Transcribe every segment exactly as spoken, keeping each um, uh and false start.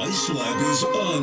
My swag is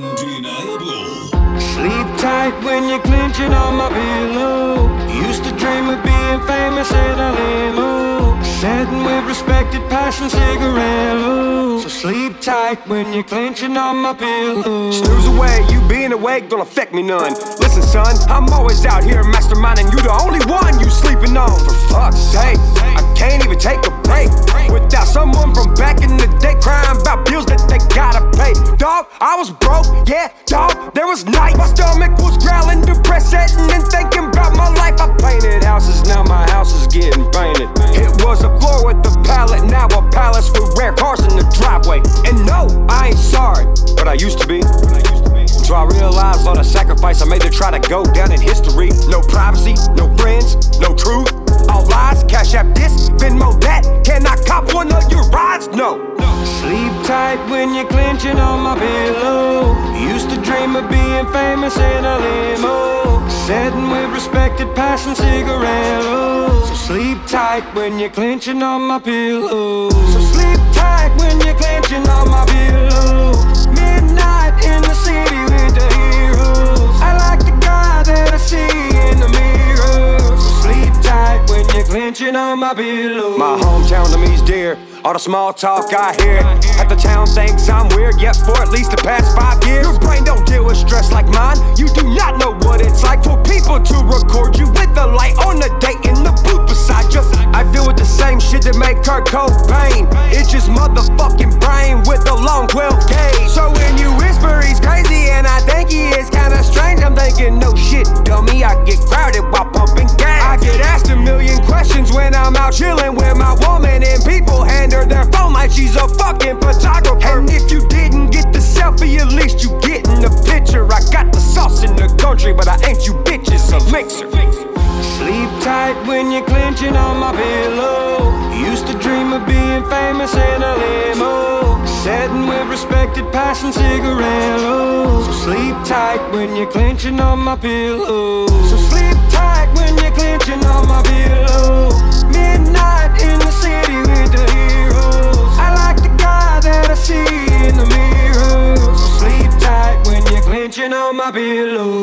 undeniable. Sleep tight when you're clenching on my pillow. Used to dream of being famous in a limo, sitting with respected passion cigarillos. So sleep tight when you're clenching on my pillow. Snooze away, you being awake don't affect me none. Listen son, I'm always out here masterminding. You the only one you sleeping on. For fuck's sake, I can't even take a break without someone from back in the day crying about bills that they gotta pay. Dog, I was broke, yeah, dog, there was night. My stomach was growling, depressed, sitting and thinking about my life. I painted houses, now my house is getting painted. It was a floor with a pallet, now a palace with rare cars in the driveway. And no, I ain't sorry, but I used to be. Until I realized all the sacrifice I made to try to go down in history. No privacy, no friends, no truth, all lies. Cash app this, Venmo that. Can I cop one of your rides? No. Sleep tight when you're clenching on my pillow. Used to dream of being famous in a limo, sitting with respected passion cigarillos. So sleep tight when you're clenching on my pillow. So sleep tight when you're clenching on my pillow. Midnight in the city with the heroes. I like the guy that I see in the mirror. So sleep tight when you're clenching on my pillow. My hometown to me's dear. All the small talk I hear, half the town thinks I'm weird. Yet for at least the past five years, your brain don't deal with stress like mine. You do not know what it's like for people to record you with the light on the date in the booth beside you. I deal with the same shit that made Kurt Cobain. It's just motherfucking brain with a long twelve gauge. So when you whisper he's crazy and I think he is kinda strange, I'm thinking no shit, dummy. I get crowded while pumping gas. I get asked a million questions when I'm out chilling with my woman, and people hand her their phone like she's a fucking photographer. And if you didn't get the selfie, at least you getting the picture. I got the sauce in the country, but I ain't you bitches a mixer. Sleep tight when you're clenching on my pillow. Used to dream of being famous in a limo, sitting with respected passion cigarillos. So sleep tight when you're clenching on my pillow. So sleep tight when you're clenching on my pillow. Midnight in the city with the heroes. I like the guy that I see in the mirror. So sleep tight when you're clenching on my pillow.